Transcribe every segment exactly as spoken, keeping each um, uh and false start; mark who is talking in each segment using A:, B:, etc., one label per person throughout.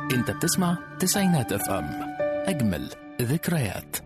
A: انت بتسمع تسعينات اف ام، اجمل ذكريات.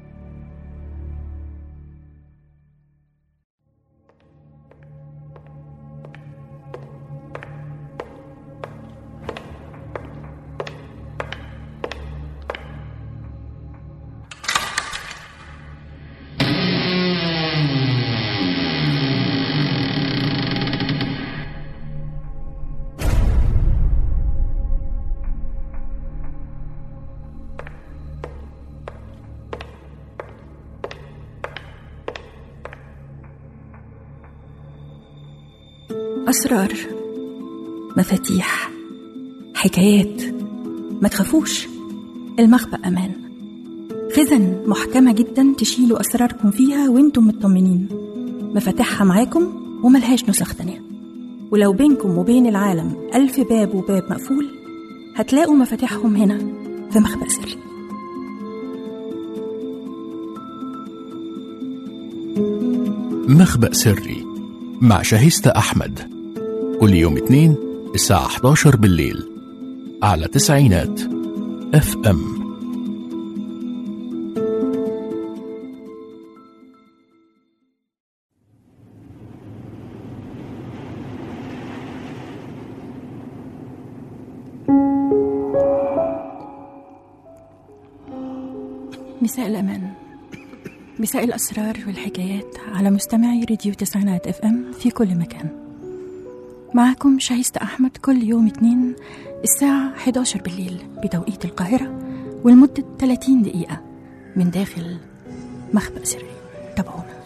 B: أسرار، مفاتيح، حكايات. ما تخافوش، المخبأ أمان. خزن محكمة جدا تشيلوا أسراركم فيها وانتم مطمنين. مفاتيحها معاكم وملهاش نسخ تانية. ولو بينكم وبين العالم ألف باب وباب مقفول، هتلاقوا مفاتيحهم هنا في مخبأ سري.
A: مخبأ سري مع شاهستة أحمد، كل يوم اثنين الساعة إحدى عشر بالليل على تسعينات اف ام.
B: مساء الأمان، مساء الأسرار والحكايات على مستمعي راديو تسعينات اف ام في كل مكان. معكم شاهستة أحمد كل يوم اثنين الساعة إحدى عشر بالليل بتوقيت القاهرة، ولمدة ثلاثين دقيقة من داخل مخبأ سري. تابعونا.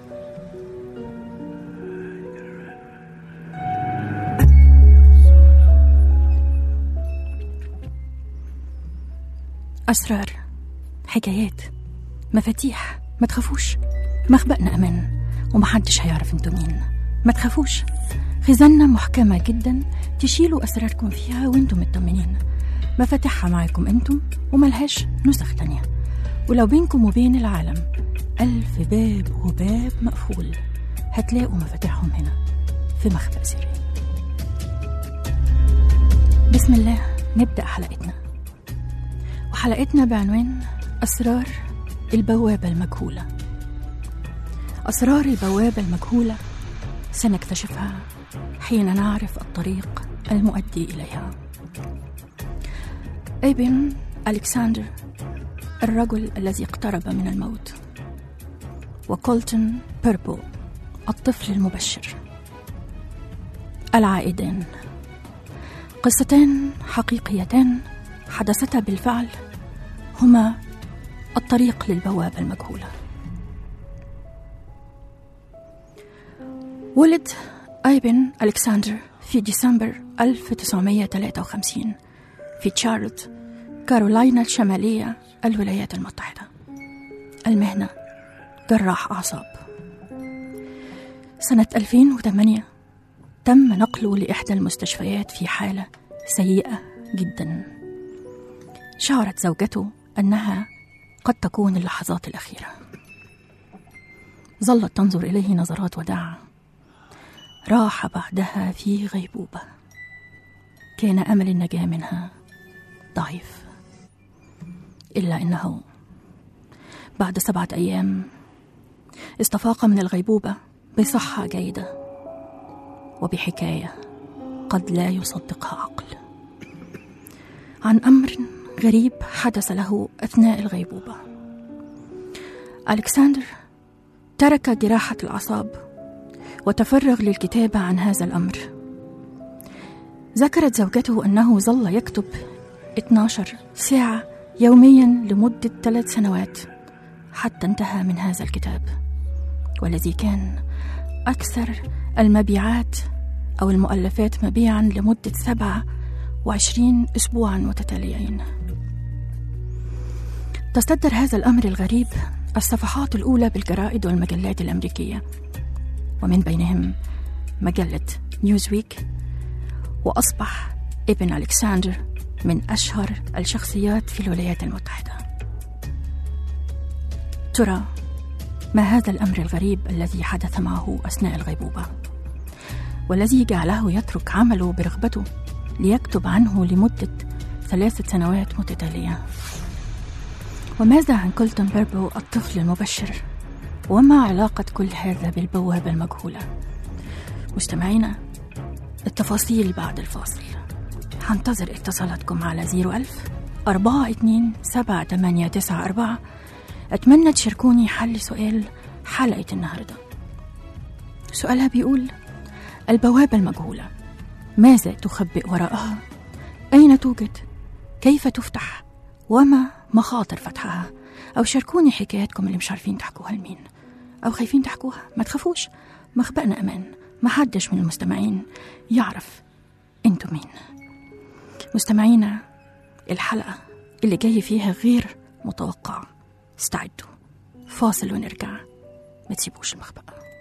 B: أسرار، حكايات، مفاتيح. ما تخافوش، مخبأنا أمان ومحدش هيعرف انتوا مين. ما تخافوش، خزانة محكمة جدا تشيلوا أسراركم فيها وانتم مطمنين. مفاتيحها معاكم انتم وملهاش نسخ تانية. ولو بينكم وبين العالم ألف باب وباب مقفول، هتلاقوا مفاتيحهم هنا في مخبأ سري. بسم الله نبدأ حلقتنا، وحلقتنا بعنوان أسرار البوابة المجهولة. أسرار البوابة المجهولة سنكتشفها حين نعرف الطريق المؤدي إليها. ابن ألكسندر، الرجل الذي اقترب من الموت، وكولتون بيربو، الطفل المبشر. العائدان، قصتان حقيقيتان حدثتا بالفعل، هما الطريق للبوابة المجهولة. ولد ايبن ألكسندر في ديسمبر ألف وتسعمائة وثلاثة وخمسين في تشارلوت، كارولاينا الشمالية، الولايات المتحدة. المهنة جراح أعصاب. سنة ألفين وثمانية تم نقله لإحدى المستشفيات في حالة سيئة جدا. شعرت زوجته أنها قد تكون اللحظات الأخيرة. ظلت تنظر إليه نظرات وداع. راح بعدها في غيبوبة. كان أمل النجاة منها ضعيف، إلا أنه بعد سبعة أيام استفاق من الغيبوبة بصحة جيدة وبحكاية قد لا يصدقها عقل، عن أمر غريب حدث له أثناء الغيبوبة. ألكسندر ترك جراحة الأعصاب وتفرغ للكتابة عن هذا الأمر. ذكرت زوجته أنه ظل يكتب اثنتي عشرة ساعة يوميا لمدة ثلاث سنوات حتى انتهى من هذا الكتاب، والذي كان أكثر المبيعات أو المؤلفات مبيعا لمدة سبعة وعشرين أسبوعا متتاليين. تصدر هذا الأمر الغريب الصفحات الأولى بالجرائد والمجلات الأمريكية، ومن بينهم مجلة نيوزويك، وأصبح ابن ألكسندر من أشهر الشخصيات في الولايات المتحدة. ترى ما هذا الأمر الغريب الذي حدث معه أثناء الغيبوبة، والذي جعله يترك عمله برغبته ليكتب عنه لمدة ثلاثة سنوات متتالية. وماذا عن كولتون بيربو الطفل المبشر؟ وما علاقة كل هذا بالبوابة المجهولة؟ مستمعينا، التفاصيل بعد الفاصل. هنتظر اتصالاتكم على زيرو ألف أربعة اتنين سبعة تمانية تسعة أربعة. أتمنى تشاركوني حل سؤال حلقة النهاردة. سؤالها بيقول: البوابة المجهولة ماذا تخبئ وراءها؟ أين توجد؟ كيف تفتح؟ وما مخاطر فتحها؟ أو شاركوني حكاياتكم اللي مش عارفين تحكوها لمين أو خايفين تحكوها. ما تخافوش، مخبأنا أمان، ما حدش من المستمعين يعرف انتوا مين. مستمعينا، الحلقة اللي جاي فيها غير متوقع. استعدوا، فاصل ونرجع، ما تسيبوش المخبأ.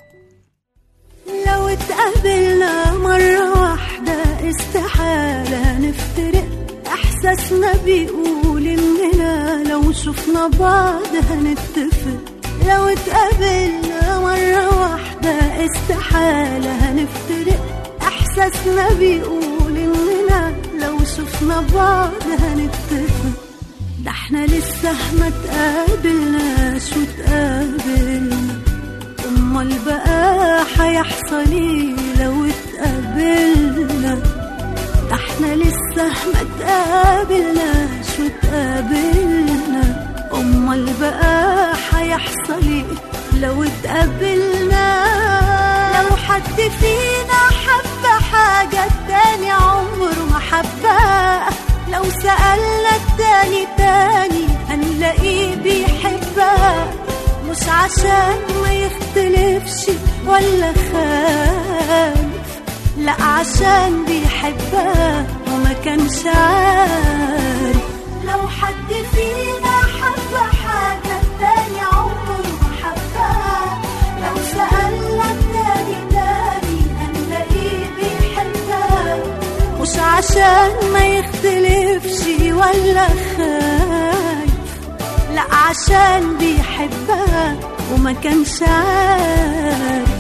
C: لو اتقابلنا مرة واحدة استحالة نفترق، احساسنا بيقول اننا لو شفنا بعض هنتفق. لو اتقابلنا مرة واحدة استحالة هنفترق، احساسنا بيقول اننا لو شفنا بعض هنتفق. ده احنا لسه ما تقابلناش وتقابلنا، امال بقى هيحصل ايه لو اتقابلنا؟ ده احنا لسه ما تقابلناش وتقابلنا، امال بقى هيحصل ايه لو اتقابلنا؟ لو حد فينا حب حاجة التاني عمره ما حبها، لو سألنا التاني تاني هنلاقيه بيحبها، مش عشان ما يختلفش ولا خالف، لا عشان بيحبها وما كانش عارف. لو حد فينا حب حاجة التاني عمره ما حبها، لو سألنا التاني تاني هنلاقيه بيحبها، مش عشان ما يختلفش ولا خايف، لا عشان بيحبها وما كانش عارف.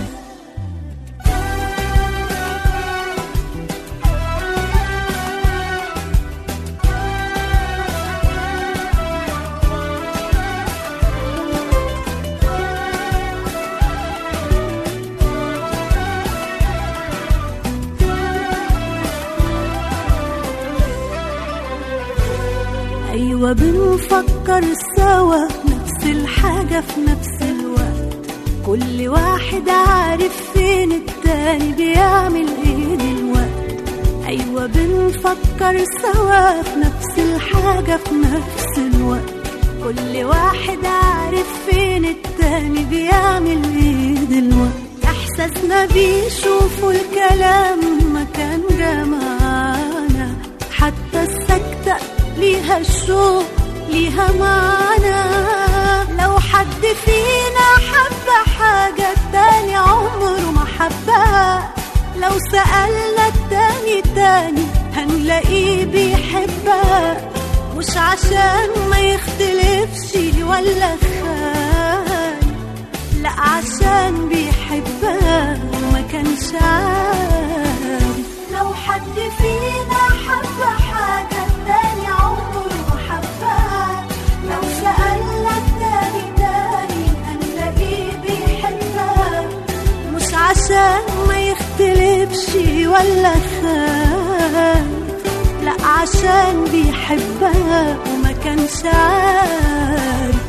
C: أيوة بنفكر سوا نفس الحاجة في نفس الوقت، كل واحد عارف فين التاني بيعمل ايه دلوقت. أيوة بنفكر سوا في نفس الحاجة في نفس الوقت، كل واحد عارف فين التاني بيعمل ايه دلوقت. إحساسنا بيشوفوا الكلام ما كان جمعنا، حتى السكتة ليها الشوق ليها معنى. لو حد فينا حب حاجة التاني عمره ما حبها، لو سألنا التاني تاني هنلاقيه بيحبها، مش عشان ما يختلفش ولا خايف، لا عشان بيحبها وما كانش عارف. لو حد فينا حب حاجة التاني عمره ما حبها، لو سألنا التاني تاني هنلاقيه بيحبها، مش عشان ما يختلفش ولا خايف، لا عشان بيحبها وما كانش عارف.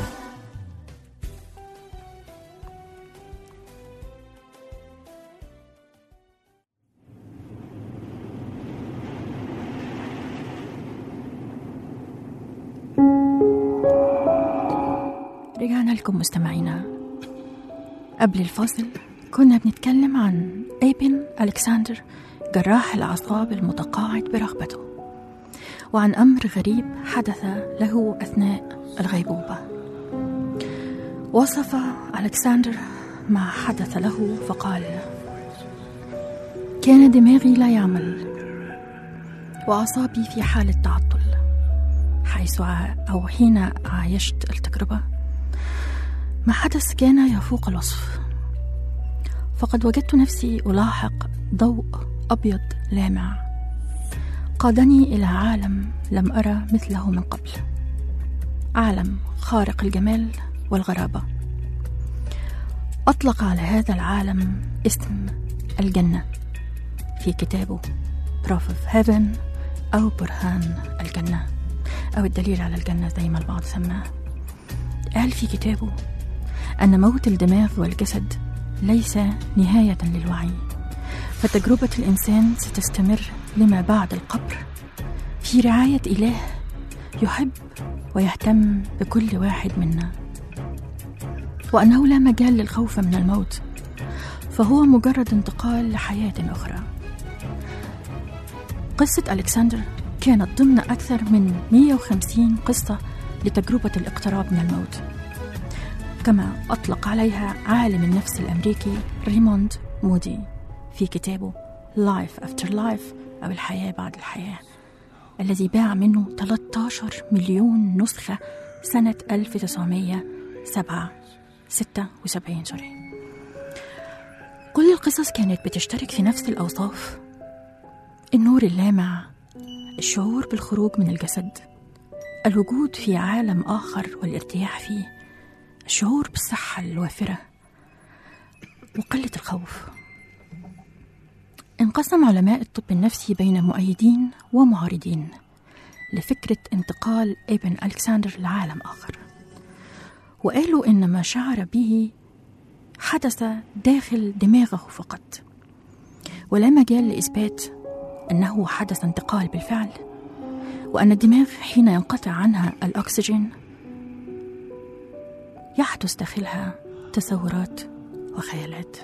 B: رجعنا لكم مستمعينا. قبل الفاصل كنا بنتكلم عن ايبن ألكسندر جراح الأعصاب المتقاعد برغبته، وعن أمر غريب حدث له أثناء الغيبوبة. وصف ألكسندر ما حدث له فقال: كان دماغي لا يعمل وأعصابي في حالة تعطل، حيث أو حين عايشت التجربة ما حدث كان يفوق الوصف، فقد وجدت نفسي ألاحق ضوء أبيض لامع، قادني إلى عالم لم أرى مثله من قبل، عالم خارق الجمال والغرابة. أطلق على هذا العالم اسم الجنة في كتابه Proof of Heaven أو برهان الجنة أو الدليل على الجنة زي ما البعض سماه. قال في كتابه أن موت الدماغ والجسد ليس نهاية للوعي، فتجربة الإنسان ستستمر لما بعد القبر في رعاية إله يحب ويهتم بكل واحد منا، وأنه لا مجال للخوف من الموت، فهو مجرد انتقال لحياة أخرى. قصة ألكسندر كانت ضمن أكثر من مئة وخمسين قصة لتجربة الاقتراب من الموت، كما أطلق عليها عالم النفس الأمريكي ريموند مودي في كتابه Life After Life أو الحياة بعد الحياة، الذي باع منه ثلاثة عشر مليون نسخة سنة ألف وتسعمائة وستة وسبعين. سوري. كل القصص كانت بتشترك في نفس الأوصاف: النور اللامع، الشعور بالخروج من الجسد، الوجود في عالم آخر والارتياح فيه، الشعور بالصحة الوافرة، وقلة الخوف. انقسم علماء الطب النفسي بين مؤيدين ومعارضين لفكرة انتقال ابن ألكسندر لعالم آخر، وقالوا إن ما شعر به حدث داخل دماغه فقط، ولا مجال لإثبات أنه حدث انتقال بالفعل، وأن الدماغ حين ينقطع عنها الأكسجين يحدث داخلها تصورات وخيالات.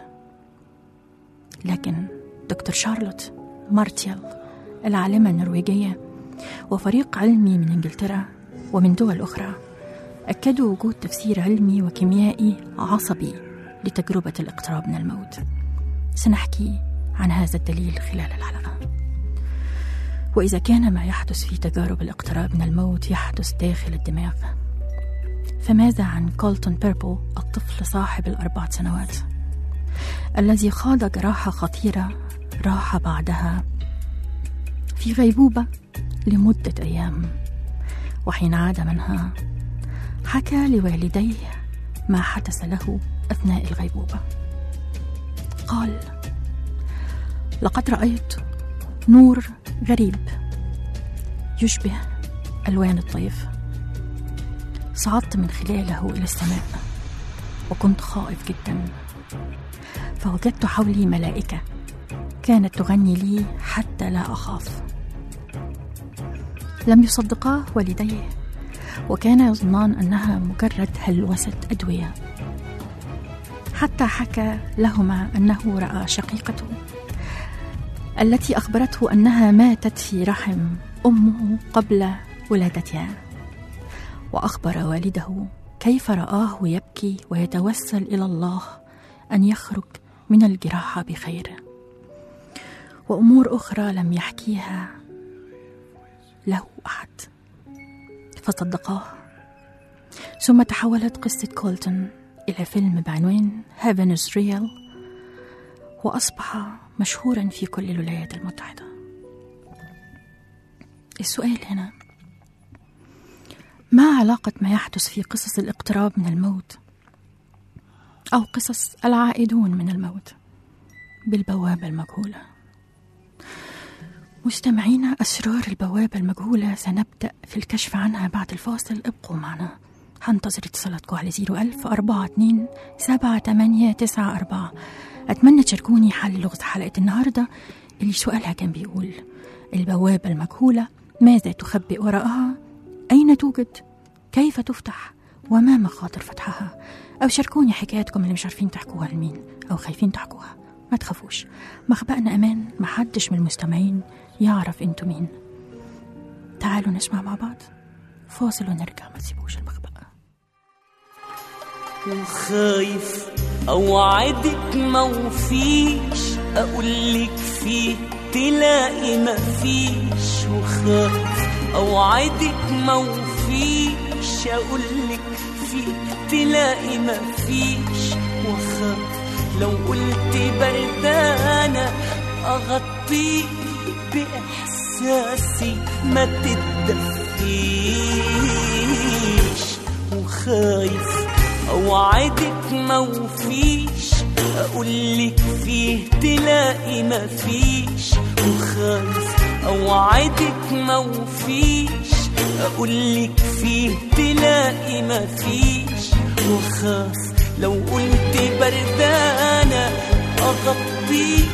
B: لكن دكتور شارلوت مارتيال العالمة النرويجية وفريق علمي من إنجلترا ومن دول أخرى أكدوا وجود تفسير علمي وكيميائي عصبي لتجربة الاقتراب من الموت. سنحكي عن هذا الدليل خلال الحلقة. وإذا كان ما يحدث في تجارب الاقتراب من الموت يحدث داخل الدماغ، فماذا عن كولتون بيربل الطفل صاحب الأربع سنوات الذي خاض جراحة خطيرة راح بعدها في غيبوبة لمدة أيام، وحين عاد منها حكى لوالديه ما حدث له أثناء الغيبوبة. قال: لقد رأيت نور غريب يشبه ألوان الطيف، صعدت من خلاله إلى السماء وكنت خائف جدا، فوجدت حولي ملائكة كانت تغني لي حتى لا أخاف. لم يصدقاه والديه، وكان يظنان أنها مجرد هلوسة أدوية، حتى حكى لهما أنه رأى شقيقته التي أخبرته أنها ماتت في رحم أمه قبل ولادتها، وأخبر والده كيف رآه يبكي ويتوسل إلى الله أن يخرج من الجراحة بخير، وأمور أخرى لم يحكيها له أحد، فصدقاه. ثم تحولت قصة كولتون إلى فيلم بعنوان Heaven is Real، وأصبح مشهورا في كل الولايات المتحدة. السؤال هنا: ما علاقة ما يحدث في قصص الاقتراب من الموت أو قصص العائدون من الموت بالبوابة المجهولة؟ مستمعينا، أسرار البوابة المجهولة سنبدأ في الكشف عنها بعد الفاصل. ابقوا معنا، هنتظر اتصالاتكم على زيرو ألف أربعة اتنين سبعة تمانية تسعة أربعة. أتمنى تشاركوني حل لغز حلقة النهاردة اللي سؤالها كان بيقول: البوابة المجهولة ماذا تخبئ وراءها؟ أين توجد؟ كيف تفتح؟ وما مخاطر فتحها؟ أو شاركوني حكاياتكم اللي مش عارفين تحكوها لمين أو خايفين تحكوها. ما تخافوش، مخبأنا أمان، محدش من المستمعين يعرف انتوا مين. تعالوا نسمع مع بعض فاصل ونرجع، ما تسيبوش المخبأ.
D: وخايف أوعدك موفيش، أقولك فيه تلاقي مفيش، وخايف أوعدك موفيش، أقولك فيه تلاقي مفيش، وخايف لو قلت بردانة أغطيك بإحساس بإحساسي ما تتدفيش، وخايف أوعدك موفيش أقولك فيه تلاقي مفيش، وخايف أوعدك موفيش أقولك فيه تلاقي مفيش، وخاف لو قلت بردانة أغطيك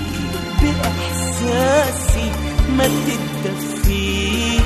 D: بإحساسي ما تتدفيش.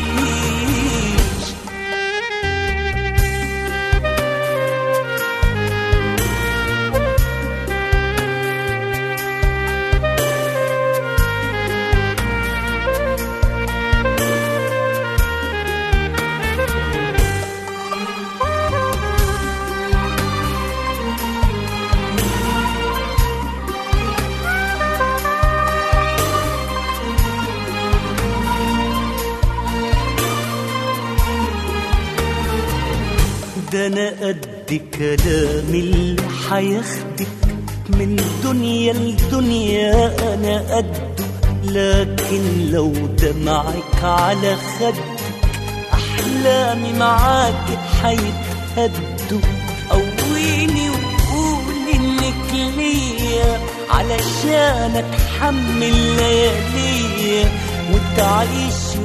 D: ده أنا قد كلام اللي حياخدك من دنيا لدنيا أنا قده، لكن لو دمعك على خدك أحلامي معاك حيتهدوا. قويني وقول إنك ليا علشان أتحمل لياليا وتعيش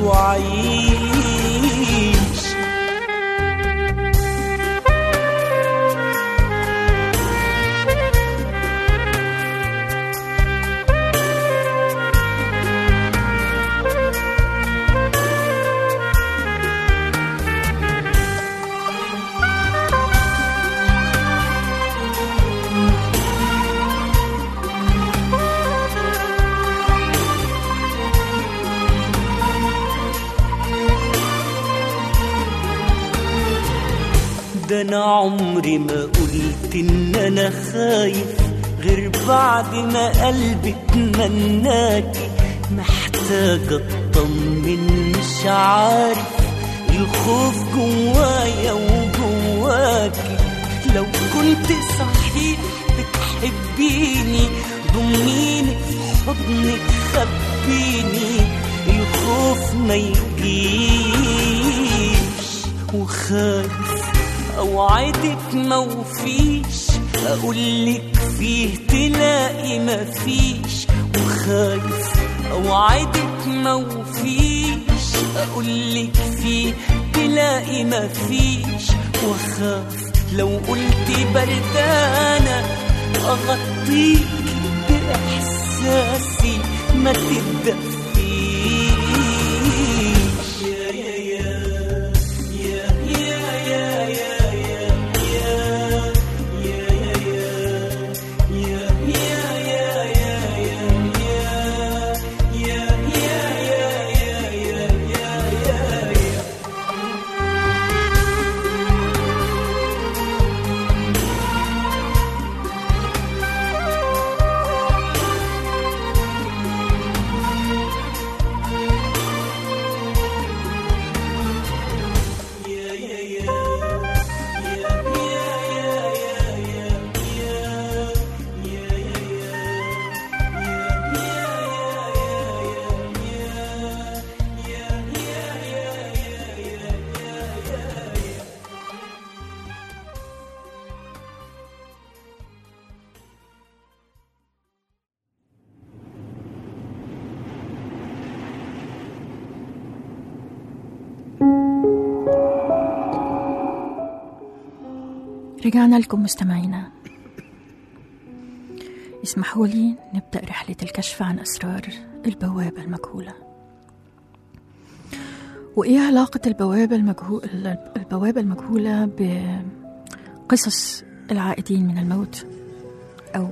D: وعيش. ده أنا عمري ما قلت إن أنا خايف غير بعد ما قلبي اتمناكي، محتاجة أطمن مش عارف الخوف جوايا وجواكي. لو كنت صحيح بتحبيني ضميني في حضنك خبيني الخوف ما يجيش، وخايف أوعدك موفيش أقولك فيه تلاقي مفيش، وخايف أوعدك موفيش أقولك فيه تلاقي مفيش، وخاف لو قلت بردانة أغطيك بإحساسي ما تتدفيش.
B: رجعنا لكم مستمعينا. اسمحوا لي نبدأ رحلة الكشف عن أسرار البوابة المجهولة. وإيه علاقة البوابة المجهولة البوابة المجهولة بقصص العائدين من الموت أو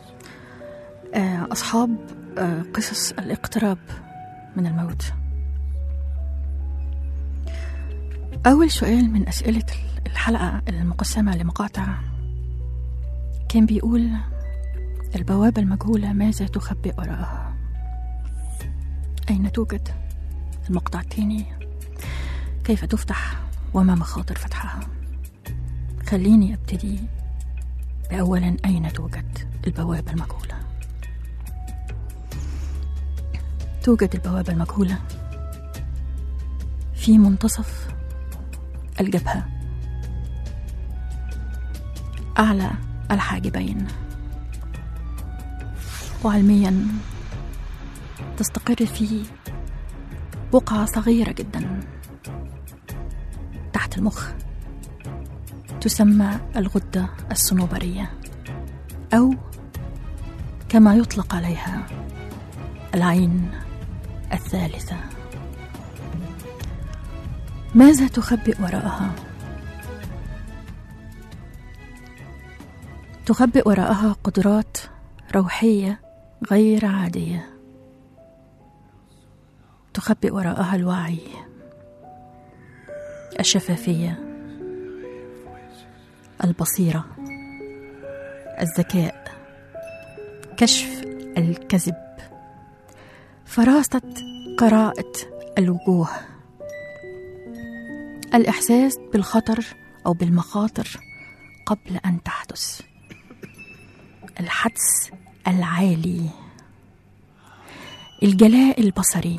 B: أصحاب قصص الاقتراب من الموت؟ أول سؤال من أسئلة الحلقة المقسمة لمقاطع كان بيقول: البوابة المجهولة ماذا تخبئ وراءها؟ أين توجد؟ المقطع الثاني: كيف تفتح وما مخاطر فتحها؟ خليني أبتدي بأولا: أين توجد البوابة المجهولة؟ توجد البوابة المجهولة في منتصف الجبهة أعلى الحاجبين، وعلميا تستقر في بقعة صغيرة جدا تحت المخ تسمى الغدة الصنوبرية، أو كما يطلق عليها العين الثالثة. ماذا تخبئ وراءها؟ تخبئ وراءها قدرات روحية غير عادية، تخبئ وراءها الوعي، الشفافية، البصيرة، الذكاء، كشف الكذب، فراسة قراءة الوجوه، الإحساس بالخطر أو بالمخاطر قبل أن تحدث، الحدس العالي، الجلاء البصري.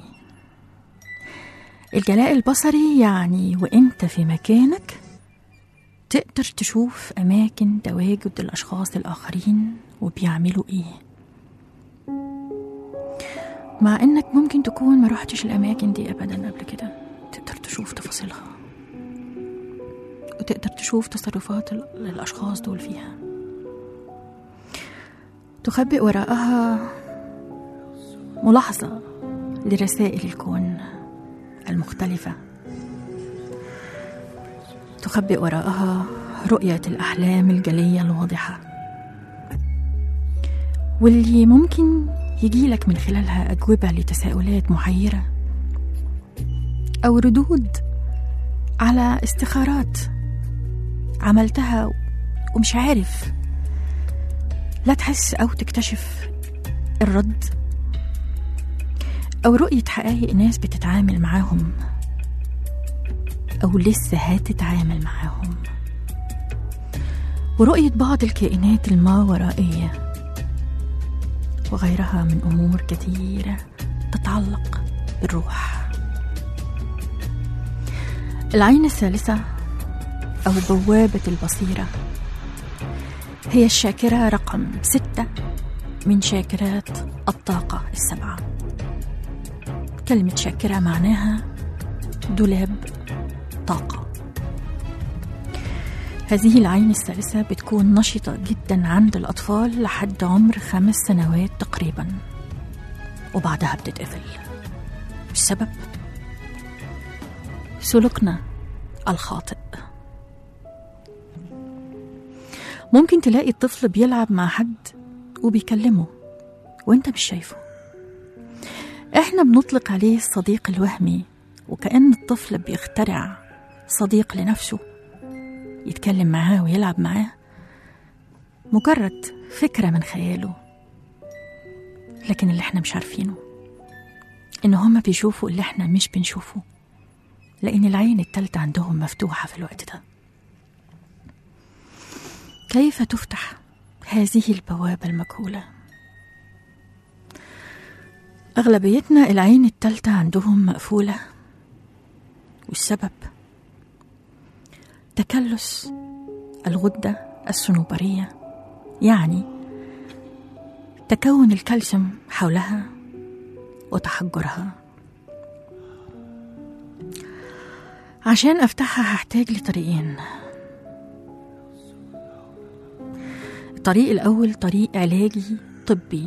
B: الجلاء البصري يعني وإنت في مكانك تقدر تشوف أماكن تواجد الأشخاص الآخرين وبيعملوا إيه، مع إنك ممكن تكون ما رحتش الأماكن دي أبدا قبل كده. تقدر تشوف تفاصيلها وتقدر تشوف تصرفات الأشخاص دول فيها. تخبئ وراءها ملاحظة لرسائل الكون المختلفة، تخبئ وراءها رؤية الأحلام الجلية الواضحة، واللي ممكن يجيلك من خلالها أجوبة لتساؤلات محيرة أو ردود على استخارات عملتها ومش عارف لا تحس أو تكتشف الرد، أو رؤية حقائق ناس بتتعامل معاهم أو لسه هتتعامل معاهم، ورؤية بعض الكائنات الماورائية وغيرها من أمور كثيرة تتعلق بالروح. العين الثالثة أو بوابة البصيرة هي الشاكرة رقم ستة من شاكرات الطاقة السبعة. كلمة شاكرة معناها دولاب طاقة. هذه العين الثالثة بتكون نشطة جدا عند الأطفال لحد عمر خمس سنوات تقريبا، وبعدها بتتقفل. السبب سلوكنا الخاطئ. ممكن تلاقي الطفل بيلعب مع حد وبيكلمه وانت مش شايفه. احنا بنطلق عليه الصديق الوهمي، وكأن الطفل بيخترع صديق لنفسه يتكلم معاه ويلعب معاه، مجرد فكرة من خياله. لكن اللي احنا مش عارفينه ان هما بيشوفوا اللي احنا مش بنشوفه، لأن العين التالتة عندهم مفتوحة في الوقت ده. كيف تفتح هذه البوابة المجهولة؟ أغلبيتنا العين التالتة عندهم مقفولة، والسبب تكلس الغدة الصنوبرية، يعني تكون الكالسيوم حولها وتحجرها. عشان أفتحها هحتاج لطريقين. الطريق الأول طريق علاجي طبي،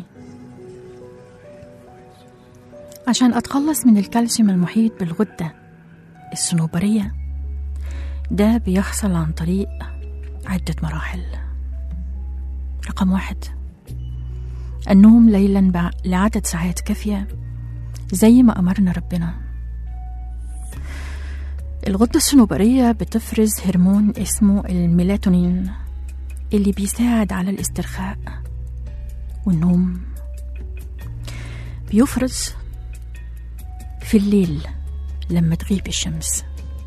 B: عشان أتخلص من الكالسيوم المحيط بالغدة الصنوبرية. ده بيحصل عن طريق عدة مراحل. رقم واحد، النوم ليلا لعدد ساعات كافية زي ما أمرنا ربنا. الغدة الصنوبرية بتفرز هرمون اسمه الميلاتونين اللي بيساعد على الاسترخاء والنوم. بيفرز في الليل لما تغيب الشمس،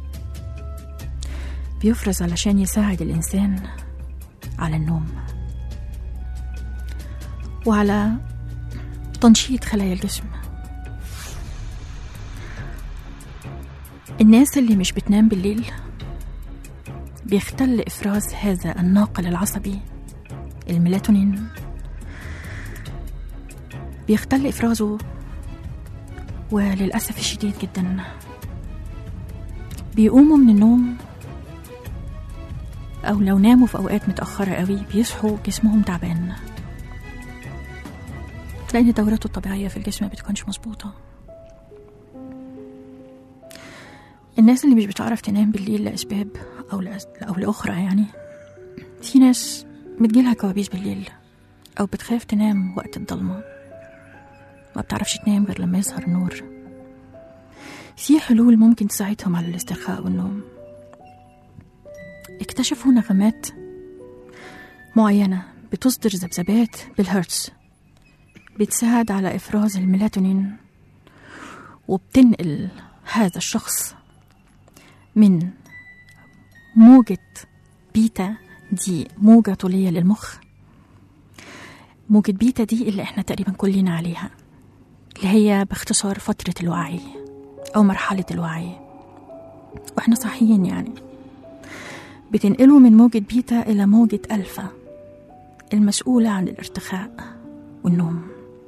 B: بيفرز علشان يساعد الإنسان على النوم وعلى تنشيط خلايا الجسم. الناس اللي مش بتنام بالليل بيختل إفراز هذا الناقل العصبي الميلاتونين، بيختل إفرازه، وللأسف الشديد جدا بيقوموا من النوم أو لو ناموا في أوقات متأخرة قوي بيصحوا جسمهم تعبان، لأن دورته الطبيعية في الجسم ما بتكونش مظبوطة. الناس اللي مش بتعرف تنام بالليل لأسباب أو, أو لأخرى، يعني في ناس بتجيلها كوابيس بالليل أو بتخاف تنام وقت الضلمة، ما بتعرفش تنام غير لما يظهر النور. في حلول ممكن تساعدهم على الاسترخاء والنوم. اكتشفوا نغمات معينة بتصدر ذبذبات بالهرتز بتساعد على إفراز الميلاتونين، وبتنقل هذا الشخص من موجة بيتا، دي موجة طولية للمخ. موجة بيتا دي اللي احنا تقريبا كلنا عليها، اللي هي باختصار فترة الوعي أو مرحلة الوعي واحنا صاحيين، يعني بتنقله من موجة بيتا إلى موجة ألفا المسؤولة عن الارتخاء والنوم.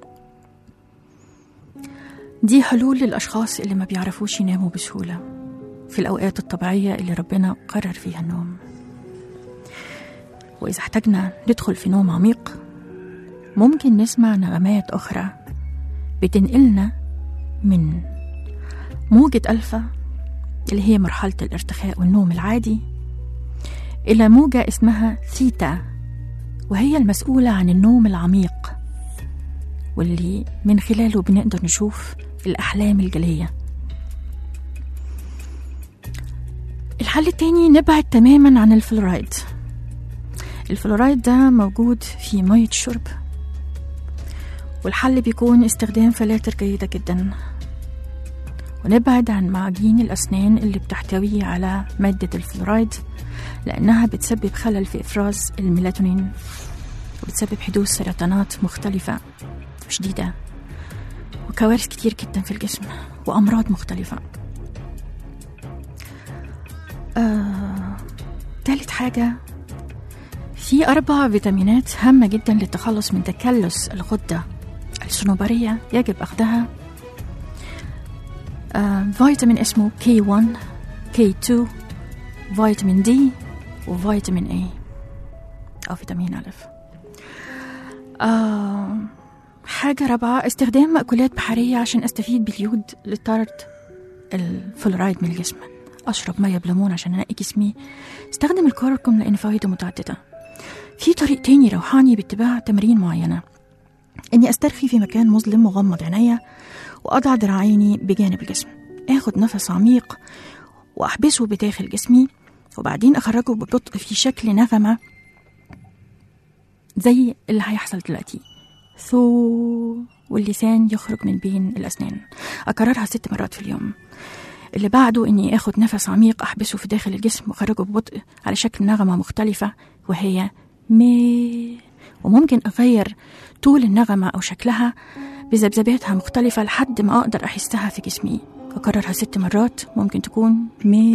B: دي حلول للأشخاص اللي ما بيعرفوش يناموا بسهولة في الأوقات الطبيعية اللي ربنا قرر فيها النوم. وإذا احتاجنا ندخل في نوم عميق ممكن نسمع نغمات أخرى بتنقلنا من موجة ألفا اللي هي مرحلة الارتخاء والنوم العادي إلى موجة اسمها ثيتا، وهي المسؤولة عن النوم العميق واللي من خلاله بنقدر نشوف الأحلام الجلية. الحل التاني نبعد تماما عن الفلورايد. الفلورايد ده موجود في مية الشرب، والحل بيكون استخدام فلاتر جيدة جدا، ونبعد عن معجين الأسنان اللي بتحتوي على مادة الفلورايد لأنها بتسبب خلل في إفراز الميلاتونين وبتسبب حدوث سرطانات مختلفة شديدة وكوارث كتير جدا في الجسم وأمراض مختلفة. آه، ثالث حاجة، في أربع فيتامينات هامة جدا للتخلص من تكلس الغدة الصنوبرية يجب أخذها. آه، فيتامين اسمه كي واحد، كي اثنين، فيتامين دي، وفيتامين اي أو فيتامين ألف. آه، حاجة رابعة، استخدام مأكولات بحرية عشان أستفيد باليود لطرد الفلورايد من الجسم. أشرب مية بليمون عشان أنقي جسمي. استخدم الكركم لأن فوائده متعددة. في طريق تاني روحاني باتباع تمارين معينة، إني أسترخي في مكان مظلم وغمض عينيا وأضع ذراعيني بجانب الجسم، أخذ نفس عميق وأحبسه بداخل جسمي وبعدين أخرجه ببطء في شكل نغمة زي اللي هيحصل دلوقتي، ثو، واللسان يخرج من بين الأسنان. أكررها ست مرات في اليوم. اللي بعده إني أخذ نفس عميق أحبسه في داخل الجسم وأخرجه ببطء على شكل نغمة مختلفة وهي مي، وممكن أغير طول النغمة أو شكلها بذبذباتها مختلفة لحد ما أقدر أحسها في جسمي. أكررها ست مرات، ممكن تكون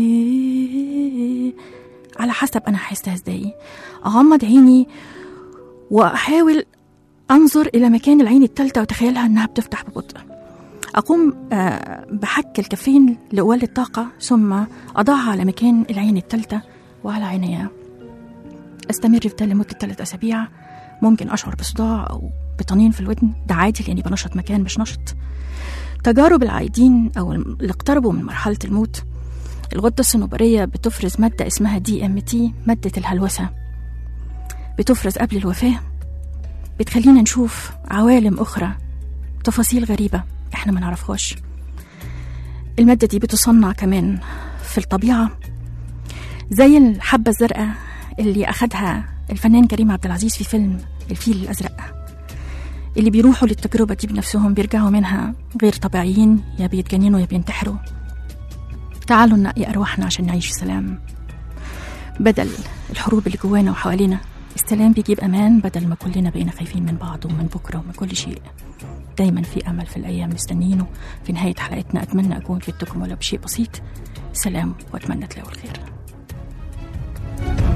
B: مي على حسب أنا أحسها إزاي. أغمض عيني وأحاول أنظر إلى مكان العين الثالثة وتخيلها أنها بتفتح ببطء. أقوم بحك الكفين لأولي الطاقة ثم أضعها على مكان العين الثالثة وعلى عينيها. أستمر في ده لمدة ثلاث أسابيع. ممكن أشعر بصداع أو بطنين في الودن، ده عادي لأني بنشط مكان مش نشط. تجارب العايدين أو اللي اقتربوا من مرحلة الموت، الغدة الصنوبرية بتفرز مادة اسمها دي ام تي، مادة الهلوسة، بتفرز قبل الوفاة، بتخلينا نشوف عوالم أخرى، تفاصيل غريبة احنا ما نعرفهاش. المادة دي بتصنع كمان في الطبيعة، زي الحبة الزرقاء اللي أخدها الفنان كريم عبد العزيز في فيلم الفيل الأزرق. اللي بيروحوا للتجربة دي بنفسهم بيرجعوا منها غير طبيعيين، يا بيتجننوا يا بينتحروا. تعالوا ننقي أرواحنا عشان نعيش في سلام بدل الحروب اللي جوانا وحوالينا السلام بيجيب أمان بدل ما كلنا بقينا خايفين من بعض ومن بكرة ومن كل شيء. دايما في أمل في الأيام مستنينه. في نهاية حلقتنا أتمنى أكون فدتكم ولو بشيء بسيط. سلام وأتمنى تلاقوا الخير.